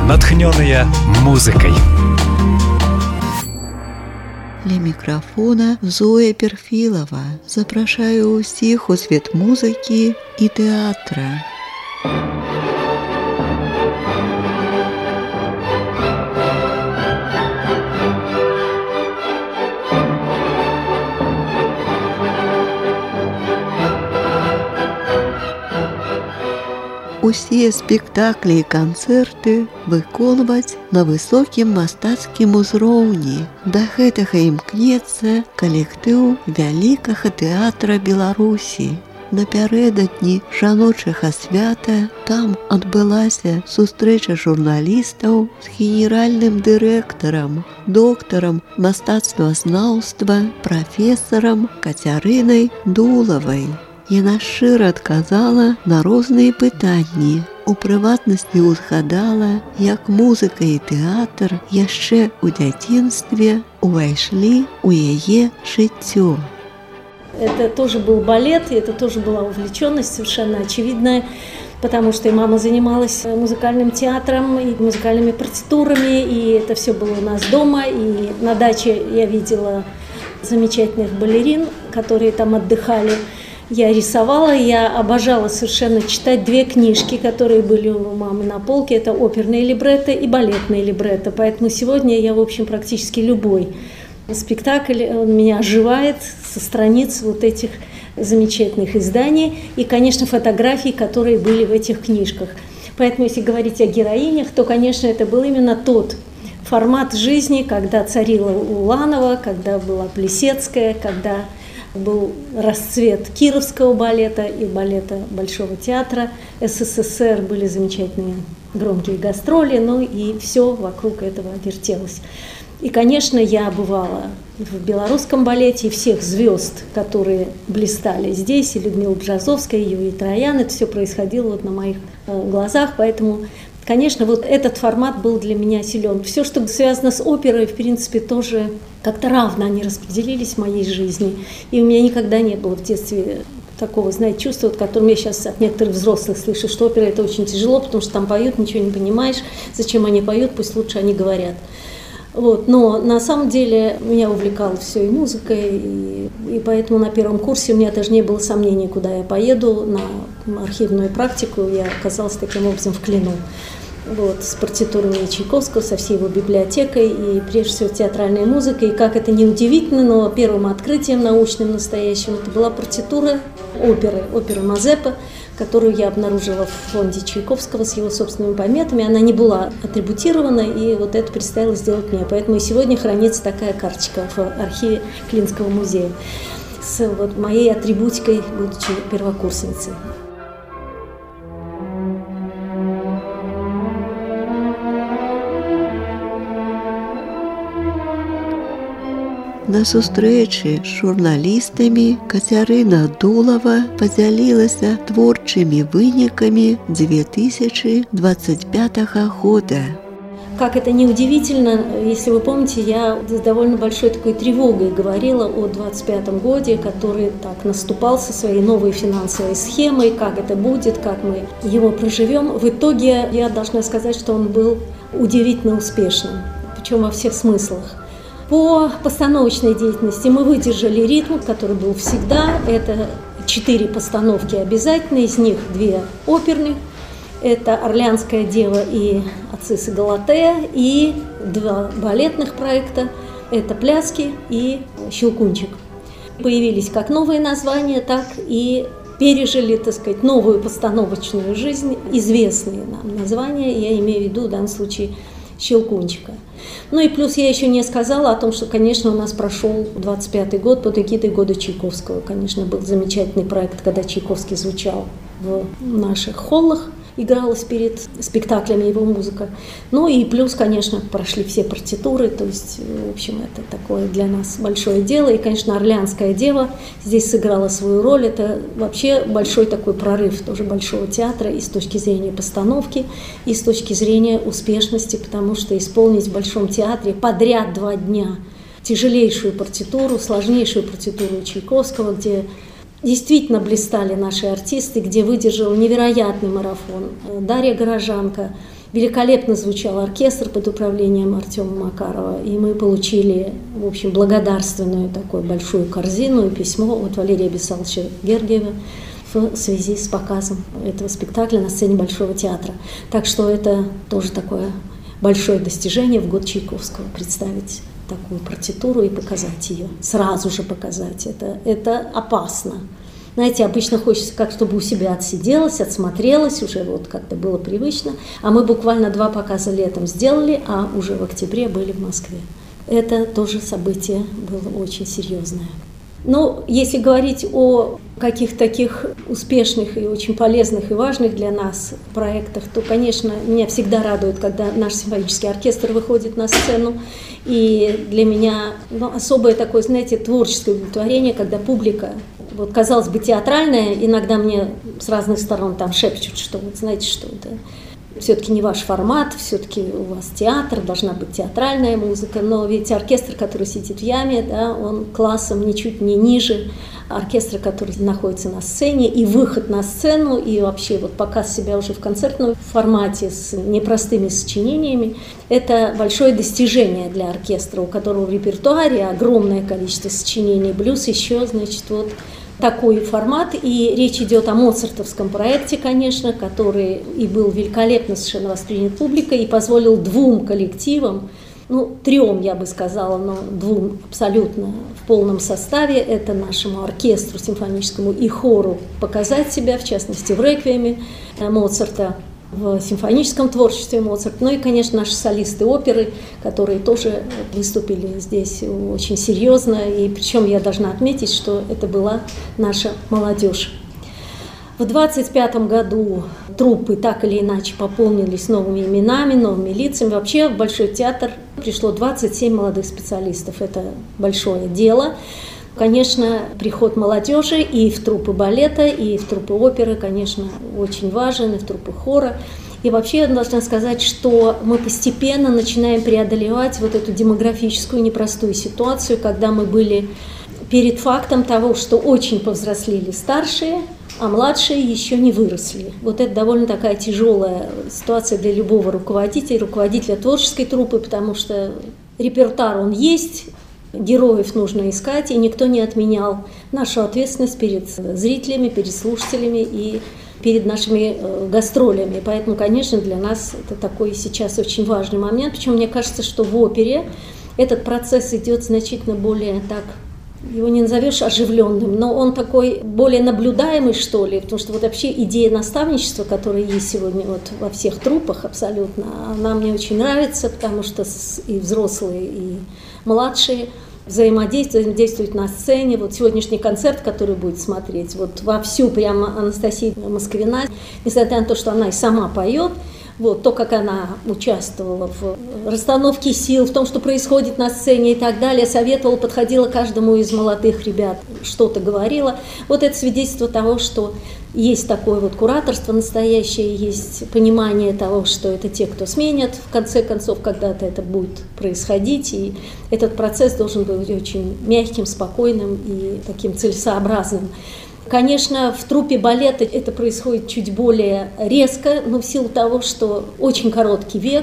натхнёныя музыкай. Ля мікрафона Зоя Перфілава. Запрашаю ўсіх у свет музыкі і тэатра. Усе спектаклі і канцэрты выконваць на высокім мастацкім узроўні. Да гэтага імкнецца калектыў Вялікага тэатра Беларусі. Напярэдадні жаночага свята там адбылася сустрэча журналістаў з генеральным дырэктарам, доктарам мастацтвазнаўства, прафесарам Кацярынай Дулавай. Яна шчыра адказала на розныя пытанні. У прыватнасці узгадала, як музыка і тэатр яшчэ ў дзяцінстве увайшлі ў яе жыццё. Это тоже был балет, и это тоже была увлеченность совершенно очевидная, потому что и мама занималась музыкальным театром, и музыкальными партитурами, и это все было у нас дома, и на даче я видела замечательных балерин, которые там отдыхали. Я рисовала, я обожала совершенно читать две книжки, которые были у мамы на полке. Это оперные либретто и балетные либретто. Поэтому сегодня я, в общем, практически любой спектакль, он меня оживает со страниц вот этих замечательных изданий. И, конечно, фотографий, которые были в этих книжках. Поэтому, если говорить о героинях, то, конечно, это был именно тот формат жизни, когда царила Уланова, когда была Плесецкая, когда был расцвет Кировского балета и балета Большого театра СССР, были замечательные громкие гастроли, ну и все вокруг этого вертелось. И, конечно, я бывала в белорусском балете, и всех звезд, которые блистали здесь, и Людмила Бжазовская, и Юрий Троян, это все происходило вот на моих глазах, поэтому, конечно, вот этот формат был для меня силен. Все, что связано с оперой, в принципе, тоже как-то равно они распределились в моей жизни. И у меня никогда не было в детстве такого, знаете, чувства, вот, которым я сейчас от некоторых взрослых слышу, что опера – это очень тяжело, потому что там поют, ничего не понимаешь, зачем они поют, пусть лучше они говорят. Вот. Но на самом деле меня увлекало все и музыка, и поэтому на первом курсе у меня даже не было сомнений, куда я поеду на архивную практику. Я оказалась таким образом в Клину. Вот, с партитурами Чайковского, со всей его библиотекой и, прежде всего, театральной музыкой. И как это ни удивительно, но первым открытием научным настоящим это была партитура оперы Мазепа, которую я обнаружила в фонде Чайковского с его собственными пометами. Она не была атрибутирована, и вот это предстояло сделать мне. Поэтому и сегодня хранится такая карточка в архиве Клинского музея с вот моей атрибутикой, будучи первокурсницей. На сустрэчы з журналістамі Кацярына Дулава падзялілася творчымі вынікамі 2025 года. Как это ни удивительно, если вы помните, я с довольно большой такой тревогой говорила о 2025 годе, который так наступал со своей новой финансовой схемой, как это будет, как мы его проживем. В итоге я должна сказать, что он был удивительно успешным, причем во всех смыслах. По постановочной деятельности мы выдержали ритм, который был всегда. Это 4 постановки обязательно, из них 2 оперных. Это «Орлеанская дева» и «Ацисс и Галатея», и 2 балетных проекта. Это «Пляски» и «Щелкунчик». Появились как новые названия, так и пережили, так сказать, новую постановочную жизнь, известные нам названия, я имею в виду в данном случае «Щелкунчика». Ну и плюс я еще не сказала о том, что, конечно, у нас прошел 25-й год под эгидой года Чайковского. Конечно, был замечательный проект, когда Чайковский звучал в наших холлах, игралась перед спектаклями его музыка. Ну и плюс, конечно, прошли все партитуры, то есть, в общем, это такое для нас большое дело. И, конечно, «Орлеанская дева» здесь сыграла свою роль. Это вообще большой такой прорыв тоже Большого театра и с точки зрения постановки, и с точки зрения успешности, потому что исполнить в Большом театре подряд 2 дня тяжелейшую партитуру, сложнейшую партитуру Чайковского, где действительно блистали наши артисты, где выдержал невероятный марафон Дарья Горожанка, Великолепно звучал оркестр под управлением Артема Макарова, и мы получили, в общем, благодарственную такую большую корзину и письмо от Валерия Бесаловича Гергиева в связи с показом этого спектакля на сцене Большого театра. Так что это тоже такое большое достижение в год Чайковского, представить такую партитуру и показать ее, сразу же показать. Это опасно. Знаете, обычно хочется как чтобы у себя отсиделась, отсмотрелась, уже вот как-то было привычно. А мы буквально 2 показа летом сделали, а уже в октябре были в Москве. Это тоже событие было очень серьезное. Но если говорить о каких-то таких успешных и очень полезных и важных для нас проектах, то, конечно, меня всегда радует, когда наш симфонический оркестр выходит на сцену. И для меня особое такое, знаете, творческое удовлетворение, когда публика, вот, казалось бы, театральная, иногда мне с разных сторон там шепчут, что вот знаете, что это все-таки не ваш формат, все-таки у вас театр, должна быть театральная музыка, но ведь оркестр, который сидит в яме, да, он классом ничуть не ниже оркестра, который находится на сцене, и выход на сцену, и вообще вот показ себя уже в концертном формате с непростыми сочинениями, это большое достижение для оркестра, у которого в репертуаре огромное количество сочинений, плюс еще, значит, вот такой формат, и речь идет о моцартовском проекте, конечно, который и был великолепно совершенно воспринят публикой и позволил 2 коллективам, 3, я бы сказала, но 2 абсолютно в полном составе, это нашему оркестру симфоническому и хору показать себя, в частности, в реквиеме Моцарта, в симфоническом творчестве Моцарта, и, конечно, наши солисты оперы, которые тоже выступили здесь очень серьезно, и причем я должна отметить, что это была наша молодежь. В 25 году труппы так или иначе пополнились новыми именами, новыми лицами. Вообще в Большой театр пришло 27 молодых специалистов, это большое дело. Конечно, приход молодежи и в труппы балета, и в труппы оперы, конечно, очень важен, и в труппы хора. И вообще я должна сказать, что мы постепенно начинаем преодолевать вот эту демографическую непростую ситуацию, когда мы были перед фактом того, что очень повзрослели старшие, а младшие еще не выросли. Вот это довольно такая тяжелая ситуация для любого руководителя творческой труппы, потому что репертуар он есть, героев нужно искать, и никто не отменял нашу ответственность перед зрителями, перед слушателями и перед нашими гастролями. Поэтому, конечно, для нас это такой сейчас очень важный момент. Причем мне кажется, что в опере этот процесс идет значительно более так, его не назовешь оживленным, но он такой более наблюдаемый, что ли, потому что вот вообще идея наставничества, которая есть сегодня вот во всех труппах абсолютно, она мне очень нравится, потому что и взрослые, и младшие взаимодействуют на сцене. Вот сегодняшний концерт, который будет смотреть, вот вовсю прямо Анастасия Москвина, несмотря на то, что она и сама поет, вот, то, как она участвовала в расстановке сил, в том, что происходит на сцене и так далее, советовала, подходила каждому из молодых ребят, что-то говорила. Вот это свидетельство того, что есть такое вот кураторство настоящее, есть понимание того, что это те, кто сменят, в конце концов, когда-то это будет происходить, и этот процесс должен быть очень мягким, спокойным и таким целесообразным. Конечно, в труппе балета это происходит чуть более резко, но в силу того, что очень короткий век,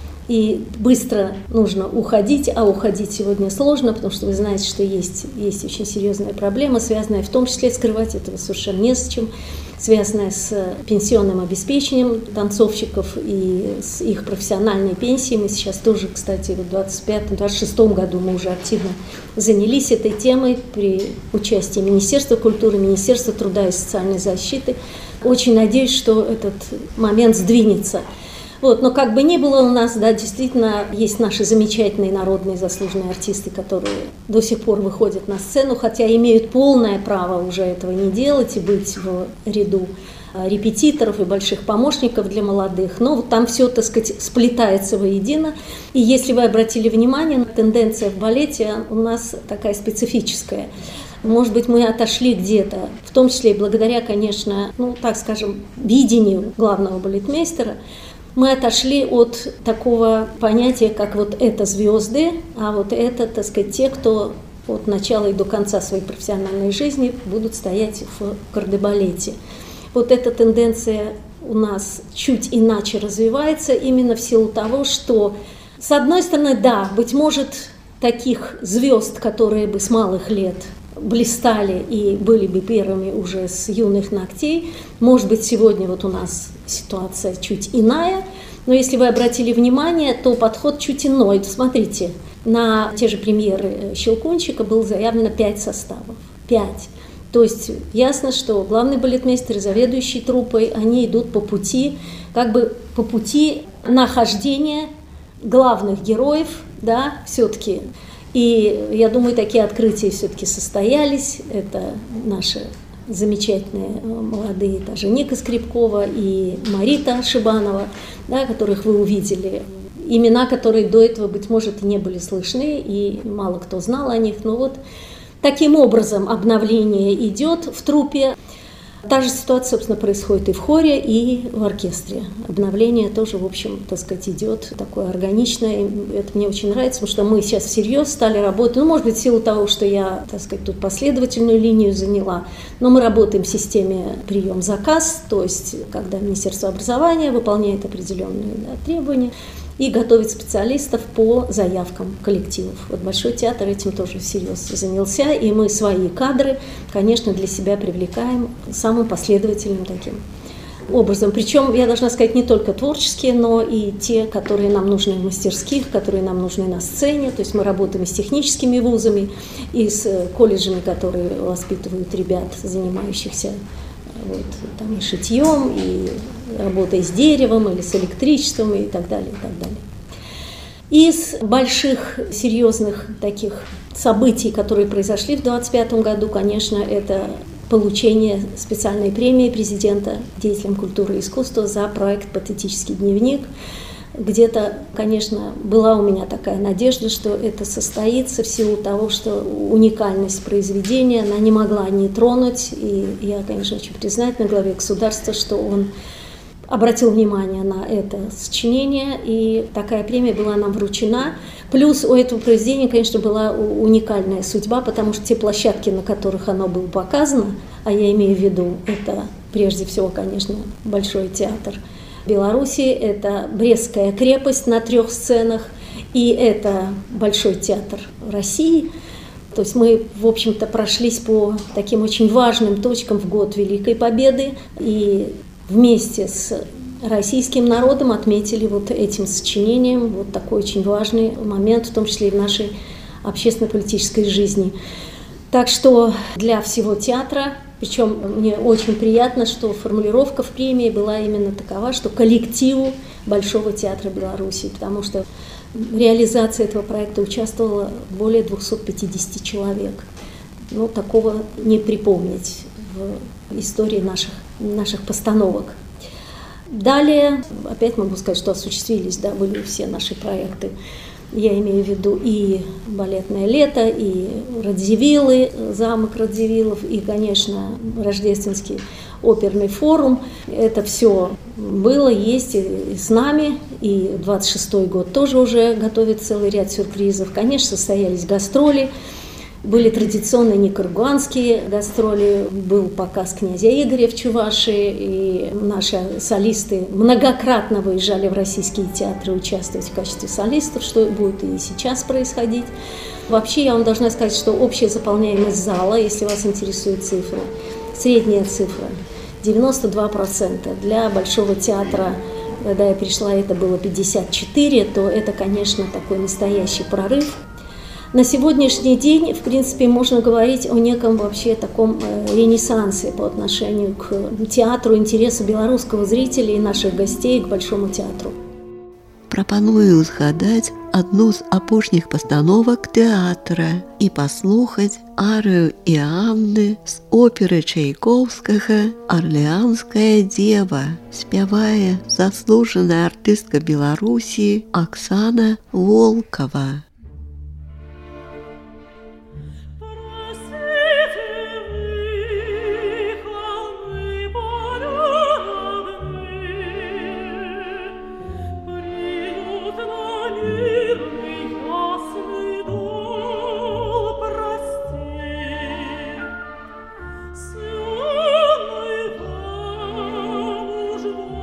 и быстро нужно уходить, а уходить сегодня сложно, потому что вы знаете, что есть очень серьезная проблема, связанная в том числе, скрывать этого совершенно не с чем, связанная с пенсионным обеспечением танцовщиков и с их профессиональной пенсией. Мы сейчас тоже, кстати, в 25-26 году мы уже активно занялись этой темой при участии Министерства культуры, Министерства труда и социальной защиты. Очень надеюсь, что этот момент сдвинется. Вот, но как бы ни было у нас, да, действительно, есть наши замечательные народные заслуженные артисты, которые до сих пор выходят на сцену, хотя имеют полное право уже этого не делать и быть в ряду репетиторов и больших помощников для молодых. Но вот там все, так сказать, сплетается воедино. И если вы обратили внимание, тенденция в балете у нас такая специфическая. Может быть, мы отошли где-то, в том числе и благодаря, конечно, так скажем, видению главного балетмейстера, мы отошли от такого понятия, как вот это звезды, а вот это, так сказать, те, кто от начала и до конца своей профессиональной жизни будут стоять в кардебалете. Вот эта тенденция у нас чуть иначе развивается именно в силу того, что, с одной стороны, да, быть может, таких звезд, которые бы с малых лет блистали и были бы первыми уже с юных ногтей, может быть, сегодня вот у нас ситуация чуть иная, но если вы обратили внимание, то подход чуть иной. Смотрите, на те же премьеры «Щелкунчика» было заявлено 5 составов. 5. То есть ясно, что главный балетмейстер и заведующий труппой, они идут по пути, как бы по пути нахождения главных героев, да, все-таки. И я думаю, такие открытия все-таки состоялись. Это наши замечательные молодые, даже Ника Скрипкова и Марита Шибанова, да, которых вы увидели. Имена, которые до этого, быть может, и не были слышны, и мало кто знал о них. Но вот таким образом обновление идет в труппе. Та же ситуация, собственно, происходит и в хоре, и в оркестре. Обновление тоже, в общем, так сказать, идет такое органичное. Это мне очень нравится, потому что мы сейчас всерьез стали работать. Ну, может быть, в силу того, что я, так сказать, тут последовательную линию заняла, но мы работаем в системе прием-заказ, то есть, когда Министерство образования выполняет определенные, да, требования и готовит специалистов по заявкам коллективов. Вот Большой театр этим тоже всерьез занялся, и мы свои кадры, конечно, для себя привлекаем самым последовательным таким образом. Причем, я должна сказать, не только творческие, но и те, которые нам нужны в мастерских, которые нам нужны на сцене. То есть мы работаем и с техническими вузами, и с колледжами, которые воспитывают ребят, занимающихся вот, там, и шитьем, и работой с деревом, или с электричеством, и так далее, и так далее. Из больших, серьезных таких событий, которые произошли в 2025 году, конечно, это получение специальной премии президента деятелям культуры и искусства за проект «Патетический дневник». Где-то, конечно, была у меня такая надежда, что это состоится в силу того, что уникальность произведения, она не могла не тронуть. И я, конечно, очень признательна главе государства, что он обратил внимание на это сочинение, и такая премия была нам вручена. Плюс у этого произведения, конечно, была уникальная судьба, потому что те площадки, на которых оно было показано, а я имею в виду, это прежде всего, конечно, Большой театр Белоруссии, это Брестская крепость на 3 сценах, и это Большой театр России. То есть мы, в общем-то, прошлись по таким очень важным точкам в год Великой Победы, и вместе с российским народом отметили вот этим сочинением вот такой очень важный момент, в том числе и в нашей общественно-политической жизни. Так что для всего театра, причем мне очень приятно, что формулировка в премии была именно такова, что коллективу Большого театра Беларуси, потому что в реализации этого проекта участвовало более 250 человек. Ну, такого не припомнить в истории наших постановок. Далее, опять могу сказать, что осуществились, да, были все наши проекты. Я имею в виду и «Балетное лето», и «Радзивиллы», замок Радзивиллов, и, конечно, Рождественский оперный форум. Это все было, есть и с нами, и 26-й год тоже уже готовит целый ряд сюрпризов. Конечно, состоялись гастроли. Были традиционные никарагуанские гастроли, был показ князя Игоря в Чувашии, и наши солисты многократно выезжали в российские театры участвовать в качестве солистов, что будет и сейчас происходить. Вообще, я вам должна сказать, что общая заполняемость зала, если вас интересует цифра, средняя цифра 92%. Для Большого театра, когда я пришла, это было 54%, то это, конечно, такой настоящий прорыв. На сегодняшний день, в принципе, можно говорить о неком вообще таком ренессансе по отношению к театру, интересу белорусского зрителя и наших гостей к Большому театру. Прапаную згадаць адну з апошніх пастановак тэатра і паслухаць арыю Іанны з оперы Чайковскага «Орлеанская дева». Спявае заслужаная артыстка Беларусі Оксана Волкова. Нужно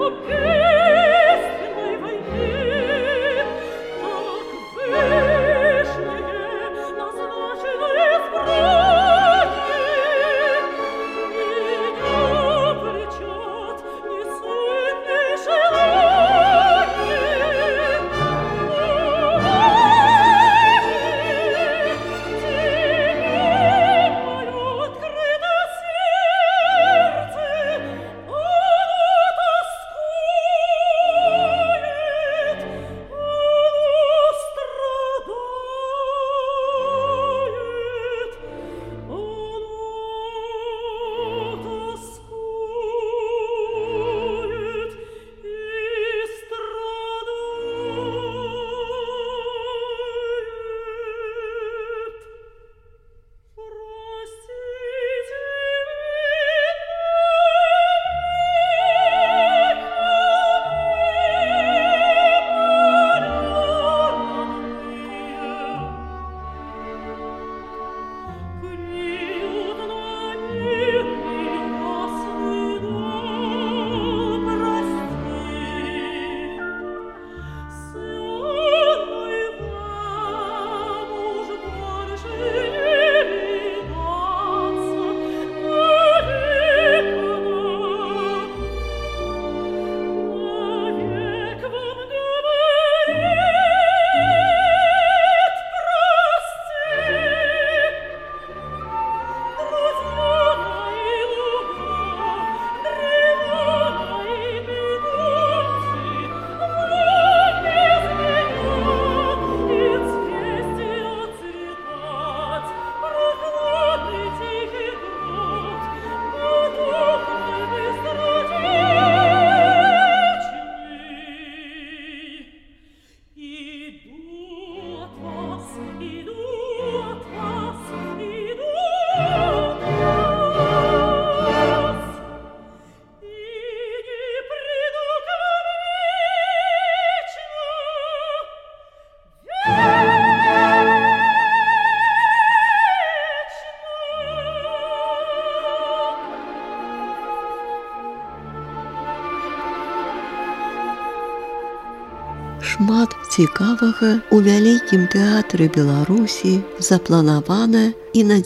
Шмат цікавага у вялікім тэатры Беларусі запланавана і на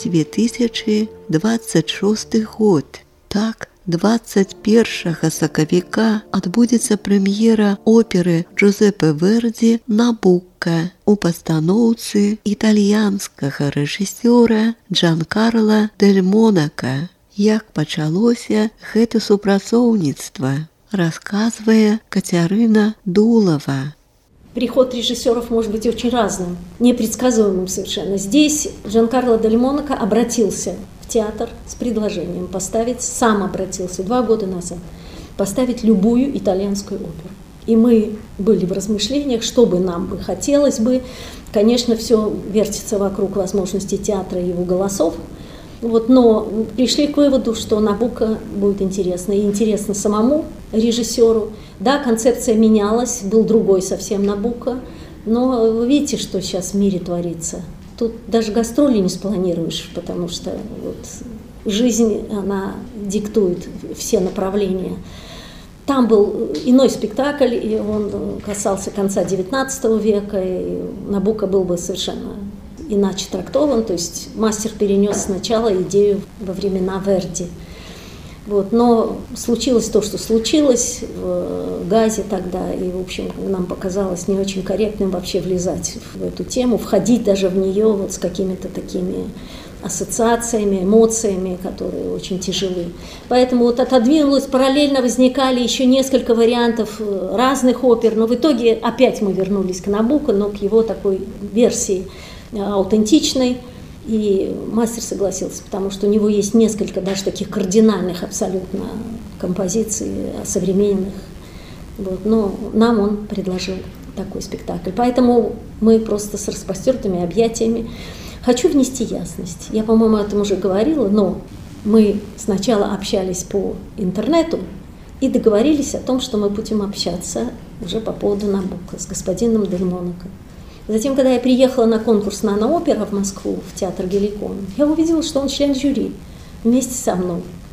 2026 год. Так, 21 сакавіка адбудзецца прэм'ера оперы Джузеппе Верді «Набука» у пастаноўцы італьянскага рэжысёра Джанкарла Дель Монака. Як пачалося гэта супрацоўніцтва, расказвае Кацярына Дулава. Приход режиссеров может быть очень разным, непредсказуемым совершенно. Здесь Джанкарло Дель Монако обратился в театр с предложением поставить, сам обратился 2 года назад, поставить любую итальянскую оперу. И мы были в размышлениях, что бы нам бы хотелось бы. Конечно, все вертится вокруг возможностей театра и его голосов. Но пришли к выводу, что «Набука» будет интересно. И интересно самому режиссеру. Да, концепция менялась, был другой совсем «Набука». Но вы видите, что сейчас в мире творится. Тут даже гастроли не спланируешь, потому что жизнь, она диктует все направления. Там был иной спектакль, и он касался конца XIX века, и «Набука» был бы совершенно иначе трактован, то есть мастер перенес сначала идею во времена Верди. Но случилось то, что случилось в Газе тогда, и, в общем, нам показалось не очень корректным вообще влезать в эту тему, входить даже в нее с какими-то такими ассоциациями, эмоциями, которые очень тяжелы. Поэтому отодвинулось, параллельно возникали еще несколько вариантов разных опер, но в итоге опять мы вернулись к «Набука», но к его такой версии аутентичной, и мастер согласился, потому что у него есть несколько даже таких кардинальных абсолютно композиций современных. Но нам он предложил такой спектакль. Поэтому мы просто с распростертыми объятиями. Хочу внести ясность. Я, по-моему, об этом уже говорила, но мы сначала общались по интернету и договорились о том, что мы будем общаться уже по поводу «Набука» с господином Дель Монако. Затем, когда я приехала на конкурс «Нано-опера» в Москву, в театр «Геликон», я увидела, что он член жюри вместе со мной.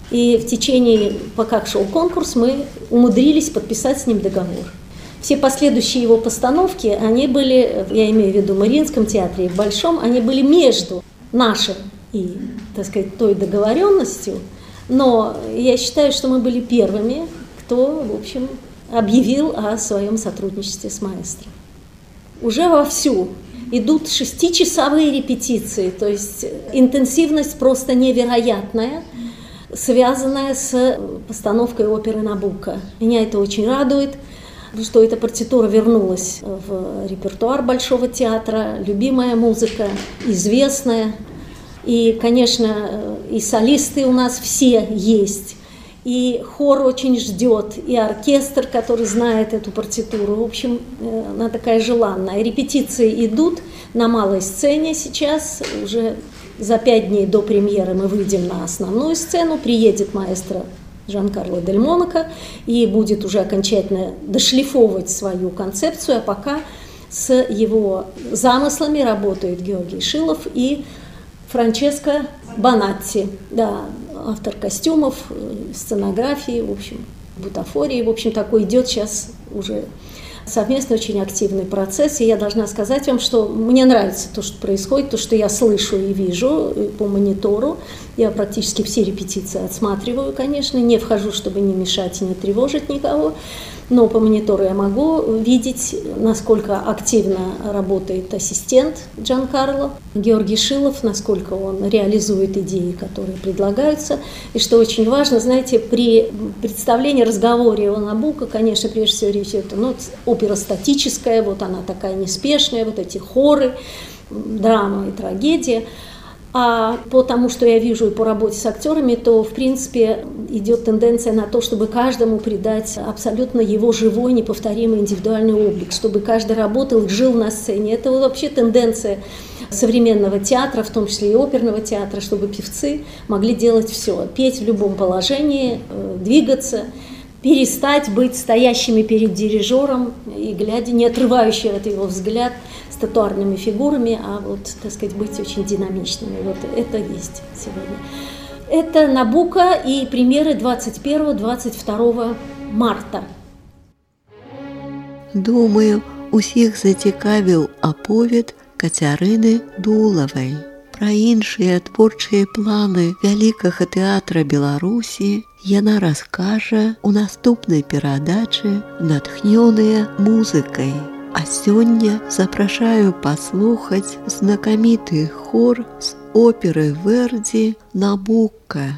И в течение, пока шел конкурс, мы умудрились подписать с ним договор. Все последующие его постановки, они были, я имею в виду в Мариинском театре и в Большом, они были между нашим и, так сказать, той договоренностью. Но я считаю, что мы были первыми, кто, в общем, объявил о своем сотрудничестве с маэстро. Уже вовсю идут 6-часовые репетиции, то есть интенсивность просто невероятная, связанная с постановкой оперы «Набуко». Меня это очень радует, что эта партитура вернулась в репертуар Большого театра, любимая музыка, известная. И, конечно, и солисты у нас все есть, и хор очень ждет, и оркестр, который знает эту партитуру. В общем, она такая желанная. Репетиции идут на малой сцене сейчас, уже за 5 дней до премьеры мы выйдем на основную сцену, приедет маэстро Джанкарло Дель Монако и будет уже окончательно дошлифовывать свою концепцию, а пока с его замыслами работает Георгий Шилов и Франческо Бонатти, да, автор костюмов, сценографии, в общем, бутафории. В общем, такой идет сейчас уже совместно очень активный процесс. И я должна сказать вам, что мне нравится то, что происходит, то, что я слышу и вижу по монитору. Я практически все репетиции отсматриваю, конечно, не вхожу, чтобы не мешать и не тревожить никого. Но по монитору я могу видеть, насколько активно работает ассистент Джанкарло, Георгий Шилов, насколько он реализует идеи, которые предлагаются. И что очень важно, знаете, при представлении, разговоре о Набуко, конечно, прежде всего речь идет, опера статическая, вот она такая неспешная, вот эти хоры, драма и трагедия. А по тому, что я вижу и по работе с актерами, то, в принципе, идет тенденция на то, чтобы каждому придать абсолютно его живой, неповторимый индивидуальный облик, чтобы каждый работал и жил на сцене. Это вообще тенденция современного театра, в том числе и оперного театра, чтобы певцы могли делать все, петь в любом положении, двигаться, перестать быть стоящими перед дирижером и глядя, не отрывающие от его взгляд, статуарными фигурами, а вот, так сказать, быть очень динамичными. Вот это есть сегодня. Это Набуко и премьеры 21-22 марта. Думаю, усіх зацікавіў аповед Кацярыны Дулавай пра іншыя творчыя планы вялікага тэатра Беларусі. Яна раскажа у наступнай перадачы, натхнёная музыкай. А сёння запрашаю паслухаць знакаміты хор з оперы Верді «Набуко».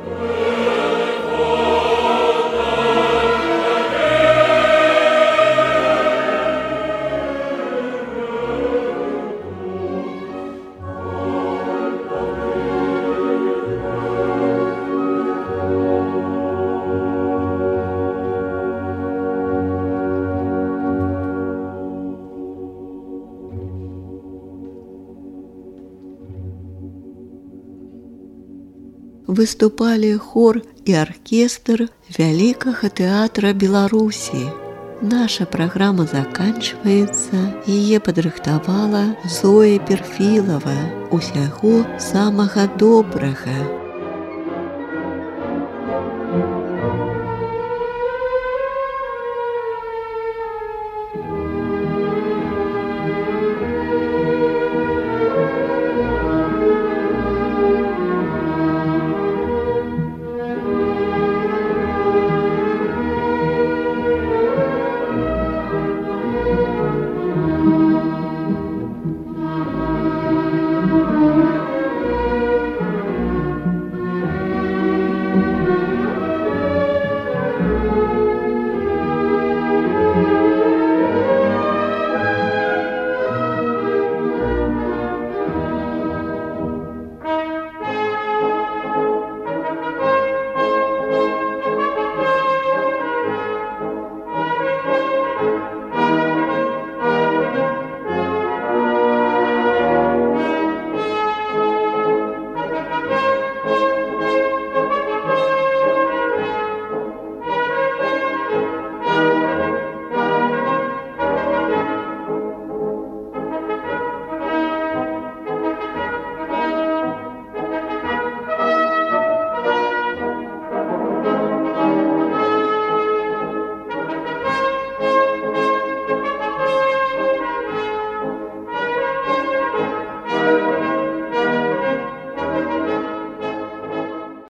Выступали хор и оркестр Вялікага тэатра Беларусі. Наша программа заканчивается. Ее подрыхтовала Зоя Перфилова. Усяго самого доброго.